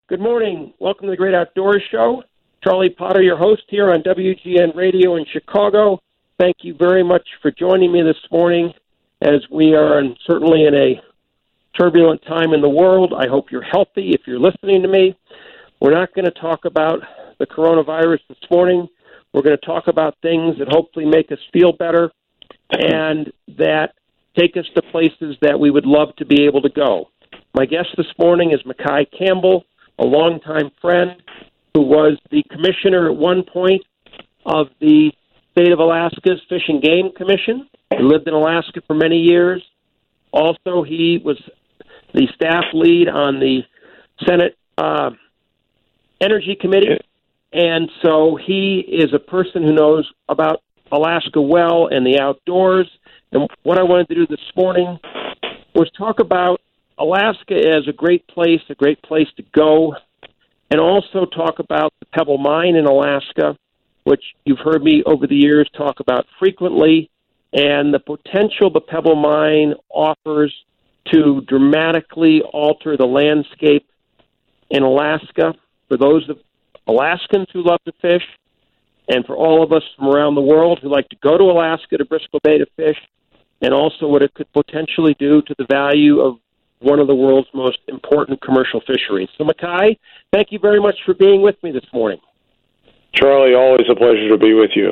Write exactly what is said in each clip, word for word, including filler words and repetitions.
Good morning. Welcome to the Great Outdoors Show. Charlie Potter, your host here on W G N Radio in Chicago. Thank you very much for joining me this morning as we are in, certainly in a turbulent time in the world. I hope you're healthy if you're listening to me. We're not going to talk about the coronavirus this morning. We're going to talk about things that hopefully make us feel better and that take us to places that we would love to be able to go. My guest this morning is Mackay Campbell, a longtime friend who was the commissioner at one point of the state of Alaska's Fish and Game Commission. He lived in Alaska for many years. Also, he was the staff lead on the Senate uh, Energy Committee. And so he is a person who knows about Alaska well and the outdoors. And what I wanted to do this morning was talk about Alaska as a great place, a great place to go, and also talk about the Pebble Mine in Alaska, which you've heard me over the years talk about frequently, and the potential the Pebble Mine offers to dramatically alter the landscape in Alaska for those of Alaskans who love to fish, and for all of us from around the world who like to go to Alaska to Bristol Bay to fish, and also what it could potentially do to the value of one of the world's most important commercial fisheries. So, Mackay, thank you very much for being with me this morning. Charlie, always a pleasure to be with you.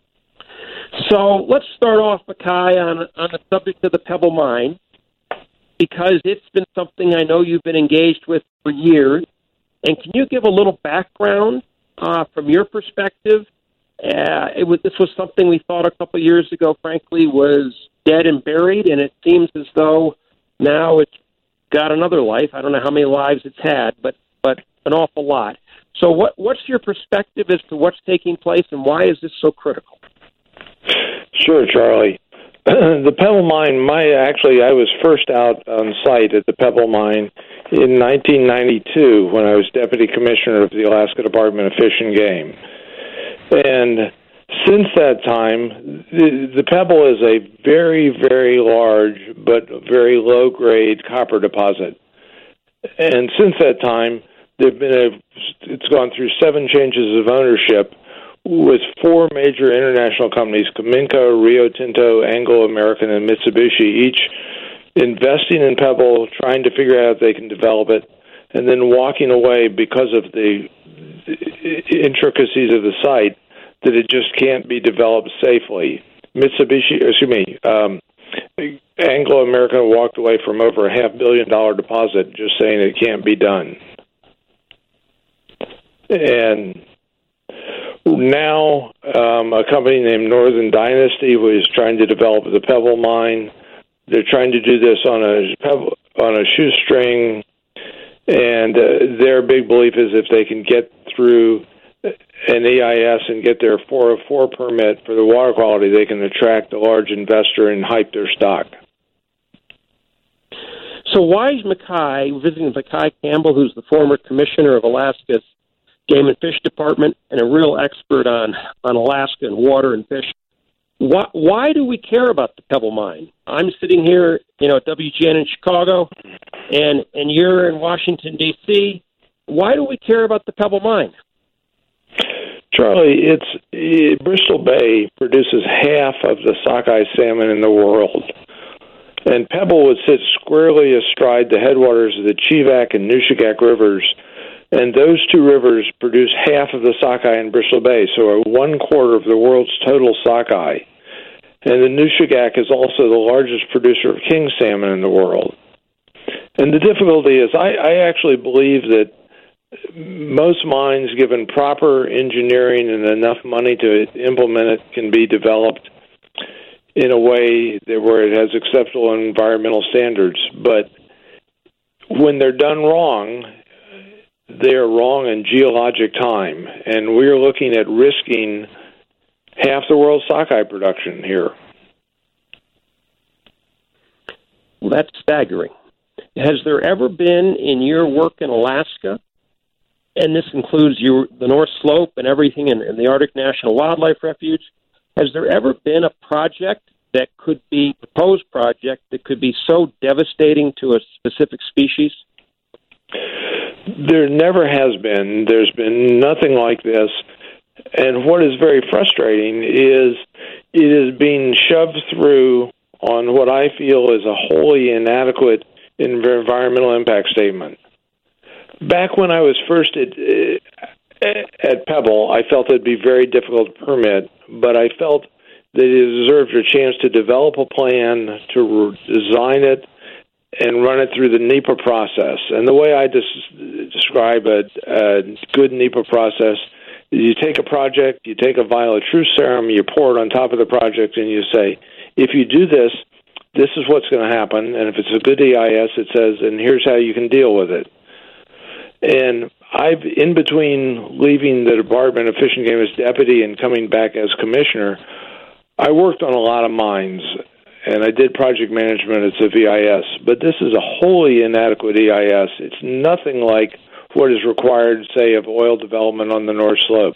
So let's start off, Mackay, on, on the subject of the Pebble Mine, because it's been something I know you've been engaged with for years. And can you give a little background uh, from your perspective? Uh, it was, this was something we thought a couple of years ago, frankly, was dead and buried, and it seems as though now it's got another life. I don't know how many lives it's had, but but an awful lot. So what what's your perspective as to what's taking place, and why is this so critical? Sure, Charlie. The Pebble Mine, my actually, I was first out on site at the Pebble Mine in nineteen ninety-two when I was Deputy Commissioner of the Alaska Department of Fish and Game. And since that time, the, the Pebble is a very, very large but very low-grade copper deposit. And since that time, there've been a, it's gone through seven changes of ownership with four major international companies, Cominco, Rio Tinto, Anglo American, and Mitsubishi, each investing in Pebble, trying to figure out if they can develop it, and then walking away because of the intricacies of the site, that it just can't be developed safely. Mitsubishi, excuse me, um, Anglo American walked away from over a half billion dollar deposit just saying it can't be done. And now um, a company named Northern Dynasty was trying to develop the Pebble Mine. They're trying to do this on a pebble, on a shoestring, and uh, their big belief is if they can get through an E I S and get their four oh four permit for the water quality, they can attract a large investor and hype their stock. So why is Mackay, visiting Mackay Campbell, who's the former commissioner of Alaska's Game and Fish Department and a real expert on, on Alaska and water and fish, why, why do we care about the Pebble Mine? I'm sitting here, you know, at W G N in Chicago, and, and you're in Washington, D C Why do we care about the Pebble Mine? Charlie, it's it, Bristol Bay produces half of the sockeye salmon in the world, and Pebble would sit squarely astride the headwaters of the Chivak and Nushagak rivers, and those two rivers produce half of the sockeye in Bristol Bay, so one quarter of the world's total sockeye. And the Nushagak is also the largest producer of king salmon in the world. And the difficulty is, I, I actually believe that most mines, given proper engineering and enough money to implement it, can be developed in a way that where it has acceptable environmental standards. But when they're done wrong, they are wrong in geologic time, and we're looking at risking half the world's sockeye production here. Well, that's staggering. Has there ever been, in your work in Alaska, and this includes your, the North Slope and everything in, in the Arctic National Wildlife Refuge, has there ever been a project that could be, proposed project, that could be so devastating to a specific species? there never has been. There's been nothing like this. And what is very frustrating is it is being shoved through on what I feel is a wholly inadequate environmental impact statement. Back when I was first at, at Pebble, I felt it'd be very difficult to permit, but I felt that it deserved a chance to develop a plan, to design it, and run it through the NEPA process. And the way I des- describe a, a good NEPA process is you take a project, you take a vial of truth serum, you pour it on top of the project, and you say, if you do this, this is what's going to happen. And if it's a good E I S, it says, and here's how you can deal with it. And I've, in between leaving the Department of Fish and Game as deputy and coming back as commissioner, I worked on a lot of mines, and I did project management at the V I S. But this is a wholly inadequate E I S. It's nothing like what is required, say, of oil development on the North Slope.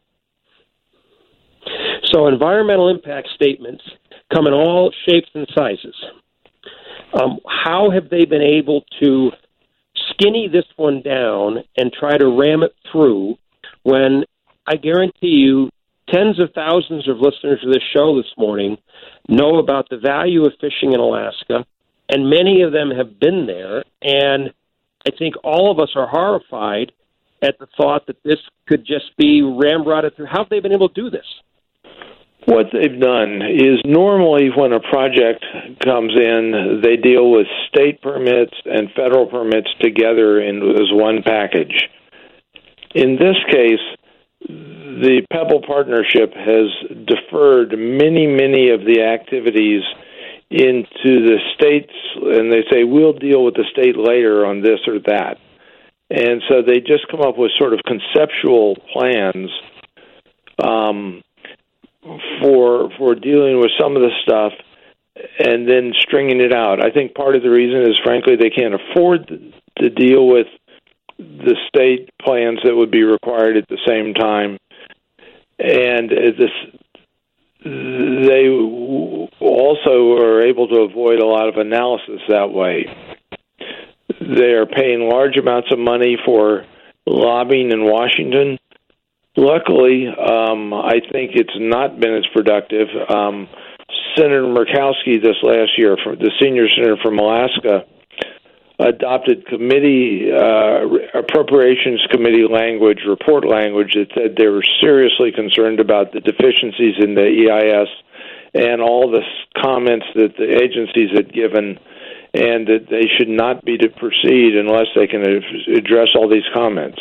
So environmental impact statements come in all shapes and sizes. Um, how have they been able to skinny this one down and try to ram it through when I guarantee you tens of thousands of listeners to this show this morning know about the value of fishing in Alaska, and many of them have been there, and I think all of us are horrified at the thought that this could just be ramrodded through. How have they been able to do this? What they've done is normally when a project comes in, they deal with state permits and federal permits together in, as one package. In this case, the Pebble Partnership has deferred many, many of the activities into the states, and they say, we'll deal with the state later on this or that. And so they just come up with sort of conceptual plans um, for for dealing with some of the stuff and then stringing it out. I think part of the reason is, frankly, they can't afford to deal with the state plans that would be required at the same time. And this, they also are able to avoid a lot of analysis that way. They are paying large amounts of money for lobbying in Washington. Luckily, um, I think it's not been as productive. Um, Senator Murkowski this last year, from the senior senator from Alaska, adopted committee uh, appropriations committee language, report language that said they were seriously concerned about the deficiencies in the E I S and all the comments that the agencies had given, and that they should not be to proceed unless they can address all these comments.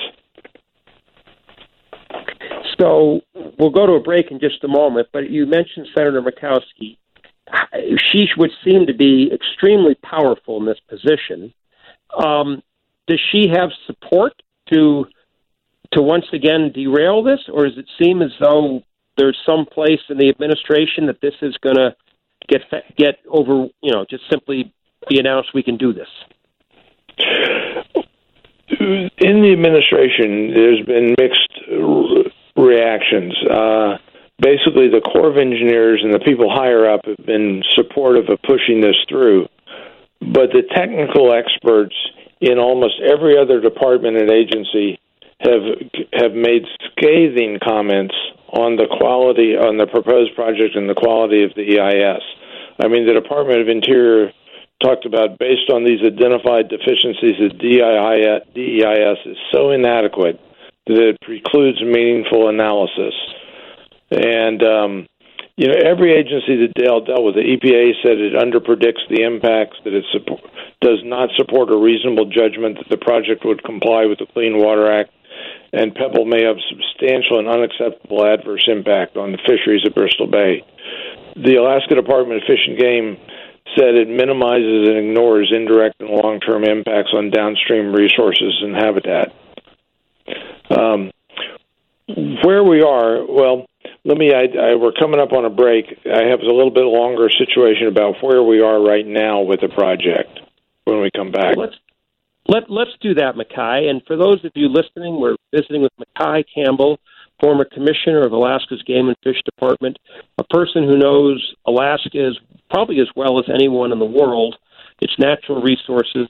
So we'll go to a break in just a moment, but you mentioned Senator Murkowski. She would seem to be extremely powerful in this position. Um, does she have support to to once again derail this, or does it seem as though there's some place in the administration that this is going to get get over, you know, just simply be announced we can do this? In the administration, there's been mixed reactions. Uh, basically, the Corps of Engineers and the people higher up have been supportive of pushing this through. But the technical experts in almost every other department and agency have have made scathing comments on the quality, on the proposed project and the quality of the E I S. I mean, the Department of Interior talked about, based on these identified deficiencies, the D E I S is so inadequate that it precludes meaningful analysis. And, um, you know, every agency that dealt, dealt with the E P A said it underpredicts the impacts, that it support, does not support a reasonable judgment that the project would comply with the Clean Water Act, and Pebble may have substantial and unacceptable adverse impact on the fisheries of Bristol Bay. The Alaska Department of Fish and Game said it minimizes and ignores indirect and long-term impacts on downstream resources and habitat. Um, where we are, well, let me, I, I, we're coming up on a break. I have a little bit longer situation about where we are right now with the project when we come back. Let's, let, let's do that, Mackay. And for those of you listening, we're visiting with Mackay Campbell, former commissioner of Alaska's Game and Fish Department, a person who knows Alaska as probably as well as anyone in the world, its natural resources,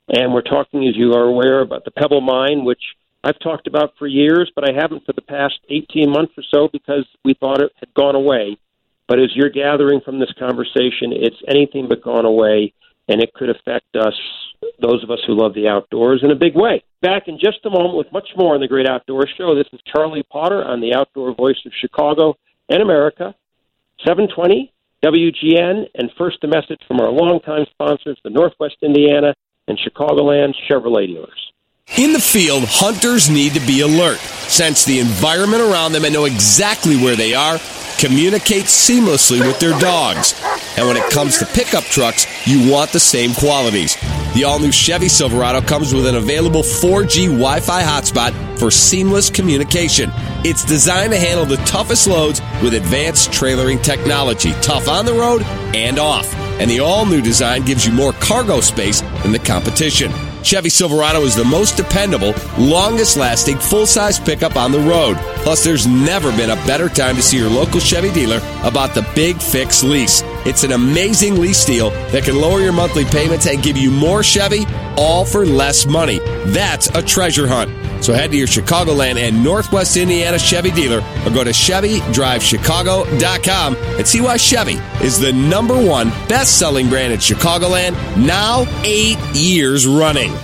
And we're talking, as you are aware, about the Pebble Mine, which I've talked about for years, but I haven't for the past eighteen months or so because we thought it had gone away. But as you're gathering from this conversation, it's anything but gone away, and it could affect us, those of us who love the outdoors, in a big way. Back in just a moment with much more on the Great Outdoors Show. This is Charlie Potter on the Outdoor Voice of Chicago and America, seven twenty W G N, and first a message from our longtime sponsors, the Northwest Indiana and Chicagoland Chevrolet dealers. In the field, hunters need to be alert, sense the environment around them and know exactly where they are, communicate seamlessly with their dogs. And when it comes to pickup trucks, you want the same qualities. The all-new Chevy Silverado comes with an available four G Wi-Fi hotspot for seamless communication. It's designed to handle the toughest loads with advanced trailering technology, tough on the road and off. And the all-new design gives you more cargo space than the competition. Chevy Silverado is the most dependable, longest-lasting, full-size pickup on the road. Plus, there's never been a better time to see your local Chevy dealer about the Big Fix lease. It's an amazing lease deal that can lower your monthly payments and give you more Chevy, all for less money. That's a treasure hunt. So head to your Chicagoland and Northwest Indiana Chevy dealer or go to Chevy Drive Chicago dot com and see why Chevy is the number one best-selling brand in Chicagoland, now eight years running.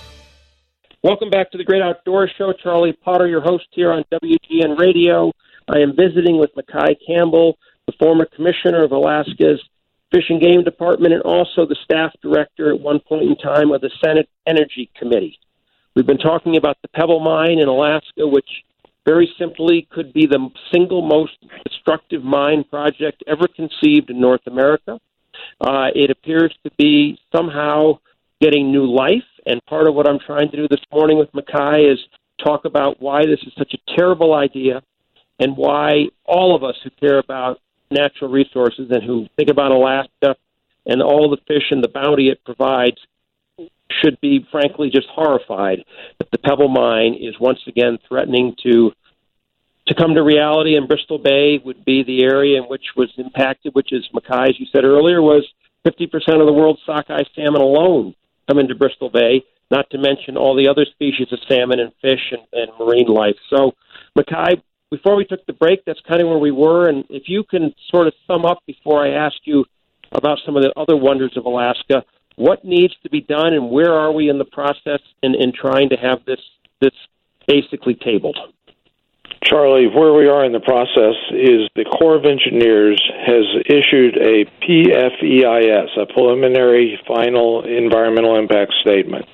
Welcome back to the Great Outdoors Show. Charlie Potter, your host here on W G N Radio. I am visiting with Mackay Campbell, the former commissioner of Alaska's Fish and Game Department and also the staff director at one point in time of the Senate Energy Committee. We've been talking about the Pebble Mine in Alaska, which very simply could be the single most destructive mine project ever conceived in North America. Uh, it appears to be somehow getting new life, and part of what I'm trying to do this morning with Mackay is talk about why this is such a terrible idea and why all of us who care about natural resources and who think about Alaska and all the fish and the bounty it provides should be, frankly, just horrified that the Pebble Mine is once again threatening to to come to reality, and Bristol Bay would be the area in which was impacted, which is, Mackay, as you said earlier, was fifty percent of the world's sockeye salmon alone come into Bristol Bay, not to mention all the other species of salmon and fish and, and marine life. So, Mackay, before we took the break, that's kind of where we were, and if you can sort of sum up before I ask you about some of the other wonders of Alaska, what needs to be done, and where are we in the process in, in trying to have this this basically tabled? Charlie, where we are in the process is the Corps of Engineers has issued a P F E I S, a preliminary final environmental impact statement.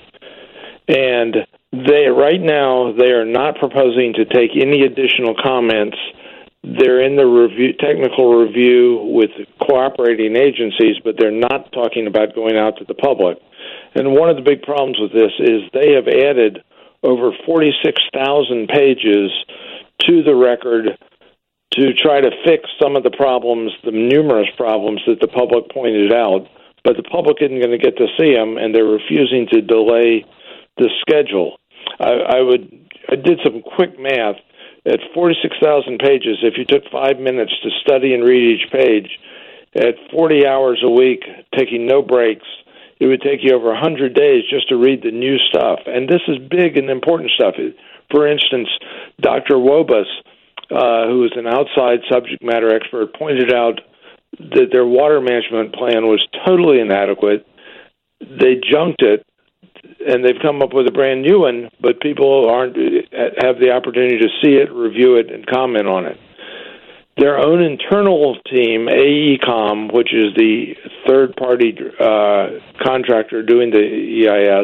And they right now, they are not proposing to take any additional comments. They're in the review, technical review with cooperating agencies, but they're not talking about going out to the public. And one of the big problems with this is they have added over forty-six thousand pages to the record to try to fix some of the problems, the numerous problems that the public pointed out, but the public isn't going to get to see them, and they're refusing to delay the schedule. I, I would, I did some quick math. At forty-six thousand pages, if you took five minutes to study and read each page, at forty hours a week, taking no breaks, it would take you over one hundred days just to read the new stuff. And this is big and important stuff. For instance, Doctor Wobus, uh, who is an outside subject matter expert, pointed out that their water management plan was totally inadequate. They junked it, and they've come up with a brand new one, but people aren't have the opportunity to see it, review it, and comment on it. Their own internal team, AECOM, which is the third-party uh, contractor doing the E I S,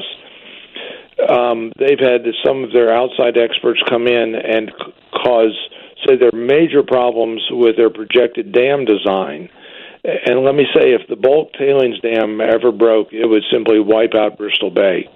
um, they've had some of their outside experts come in and cause, say, there are major problems with their projected dam design. And let me say, if the bulk tailings dam ever broke, it would simply wipe out Bristol Bay.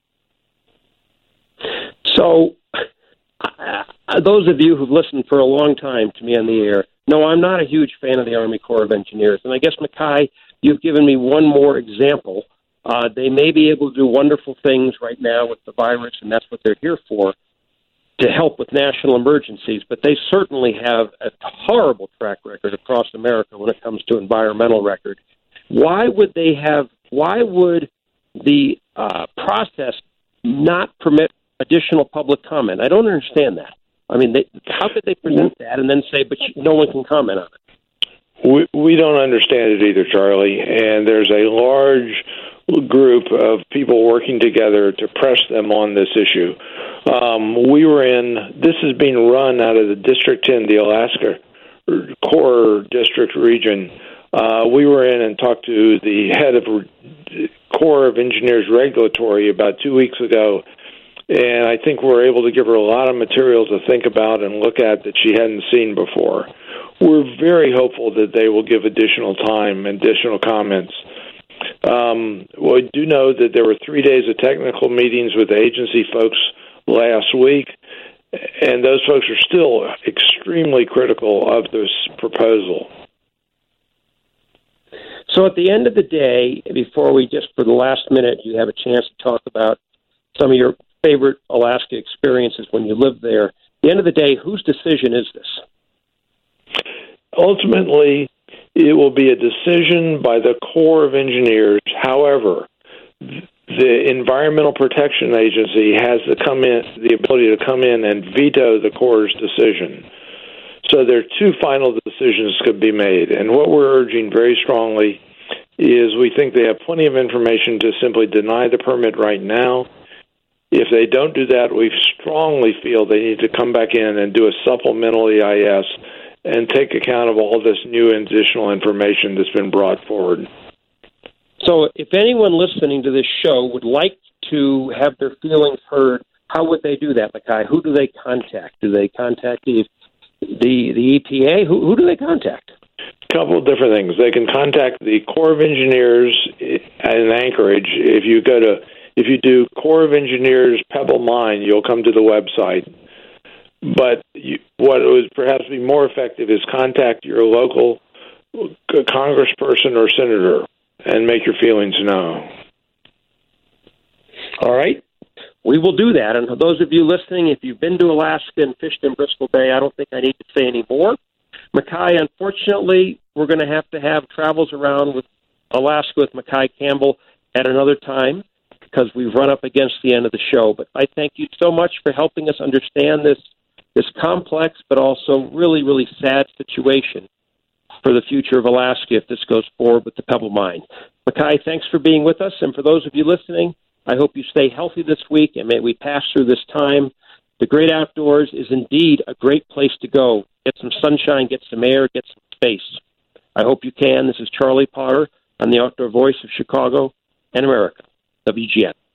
So, uh, those of you who've listened for a long time to me on the air know I'm not a huge fan of the Army Corps of Engineers. And I guess, Mackay, you've given me one more example. Uh, they may be able to do wonderful things right now with the virus, and that's what they're here for, to help with national emergencies, but they certainly have a horrible track record across America when it comes to environmental record. Why would they have, why would the uh, process not permit additional public comment? I don't understand that. I mean, they, how could they present that and then say, but no one can comment on it? We, we don't understand it either, Charlie, and there's a large group of people working together to press them on this issue. Um, we were in, this is being run out of the District ten, the Alaska Core District region. Uh, we were in and talked to the head of Corps of Engineers Regulatory about two weeks ago, and I think we're able to give her a lot of material to think about and look at that she hadn't seen before. We're very hopeful that they will give additional time, additional comments. Um, we do know that there were three days of technical meetings with the agency folks last week, and those folks are still extremely critical of this proposal. So at the end of the day, before we just, for the last minute, you have a chance to talk about some of your favorite Alaska experiences when you lived there. At the end of the day, whose decision is this? Ultimately, it will be a decision by the Corps of Engineers. However, the Environmental Protection Agency has to come in, the ability to come in and veto the Corps' decision. So there are two final decisions could be made. And what we're urging very strongly is we think they have plenty of information to simply deny the permit right now. If they don't do that, we strongly feel they need to come back in and do a supplemental E I S and take account of all this new additional information that's been brought forward. So if anyone listening to this show would like to have their feelings heard, how would they do that, Mackay? Who do they contact? Do they contact the the, the E P A? Who, who do they contact? A couple of different things. They can contact the Corps of Engineers in Anchorage. If you go to, if you do Corps of Engineers Pebble Mine, you'll come to the website. But you, what would perhaps be more effective is contact your local congressperson or senator and make your feelings known. All right. We will do that. And for those of you listening, if you've been to Alaska and fished in Bristol Bay, I don't think I need to say any more. Mackay, unfortunately, we're going to have to have Travels Around with Alaska with Mackay Campbell at another time because we've run up against the end of the show. But I thank you so much for helping us understand this this complex but also really, really sad situation for the future of Alaska if this goes forward with the Pebble Mine. Mackay, thanks for being with us. And for those of you listening, I hope you stay healthy this week and may we pass through this time. The great outdoors is indeed a great place to go. Get some sunshine, get some air, get some space. I hope you can. This is Charlie Potter on the Outdoor Voice of Chicago and America, W G N.